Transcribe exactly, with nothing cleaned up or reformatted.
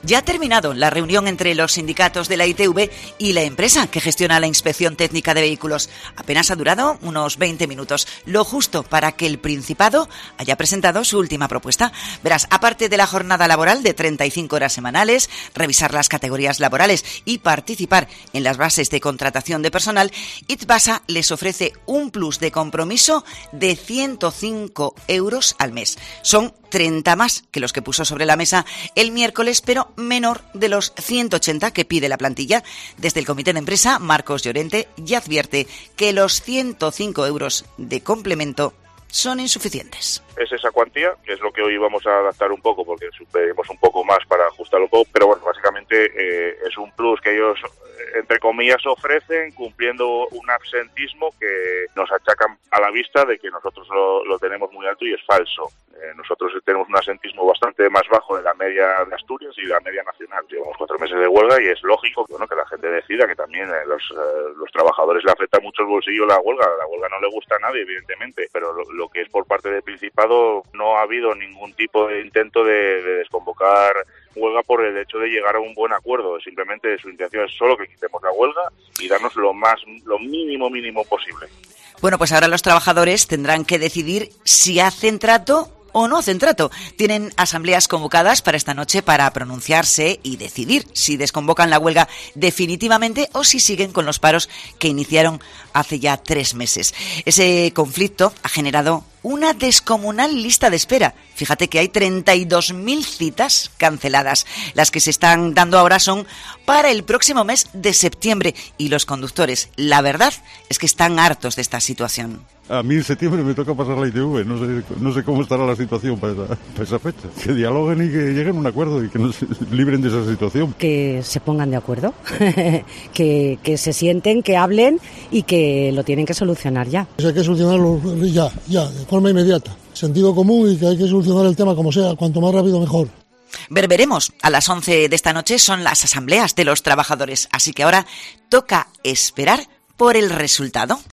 Ya ha terminado la reunión entre los sindicatos de la I T V y la empresa que gestiona la inspección técnica de vehículos. Apenas ha durado unos veinte minutos, lo justo para que el Principado haya presentado su última propuesta. Verás, aparte de la jornada laboral de treinta y cinco horas semanales, revisar las categorías laborales y participar en las bases de contratación de personal, Itbasa les ofrece un plus de compromiso de ciento cinco euros al mes. Son treinta más que los que puso sobre la mesa el miércoles, pero menor de los ciento ochenta que pide la plantilla. Desde el comité de empresa, Marcos Llorente ya advierte que los ciento cinco euros de complemento son insuficientes. Es esa cuantía, que es lo que hoy vamos a adaptar un poco, porque pedimos un poco más para ajustarlo un poco, pero bueno, básicamente eh, es un plus que ellos, entre comillas, ofrecen, cumpliendo un absentismo que nos achacan a la vista de que nosotros lo, lo tenemos muy alto y es falso. Eh, nosotros tenemos un absentismo bastante más bajo de la media de Asturias y de la media nacional. Llevamos cuatro meses de huelga y es lógico que, bueno, que la gente decida que también eh, los, eh, los trabajadores le afecta mucho el bolsillo la huelga. La huelga no le gusta a nadie, evidentemente, pero lo, lo que es por parte del Principado no ha habido ningún tipo de intento de, de desconvocar huelga por el hecho de llegar a un buen acuerdo. Simplemente su intención es solo que quitemos la huelga y darnos lo más, lo mínimo mínimo posible. Bueno, pues ahora los trabajadores tendrán que decidir si hacen trato o no hacen trato. Tienen asambleas convocadas para esta noche para pronunciarse y decidir si desconvocan la huelga definitivamente o si siguen con los paros que iniciaron hace ya tres meses. Ese conflicto ha generado una descomunal lista de espera. Fíjate que hay treinta y dos mil citas canceladas. Las que se están dando ahora son para el próximo mes de septiembre y los conductores, la verdad es que están hartos de esta situación. A mí en septiembre me toca pasar la I T V, no sé, no sé cómo estará la situación para esa, para esa fecha. Que dialoguen y que lleguen a un acuerdo y que nos libren de esa situación. Que se pongan de acuerdo, que, que se sienten, que hablen y que lo tienen que solucionar ya. Hay que solucionarlo ya, ya, de forma inmediata. Sentido común y que hay que solucionar el tema como sea, cuanto más rápido mejor. Veremos, a las once de esta noche son las asambleas de los trabajadores, así que ahora toca esperar por el resultado.